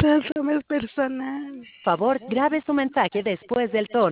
Eso no es personal. Favor, grabe su mensaje después del tono.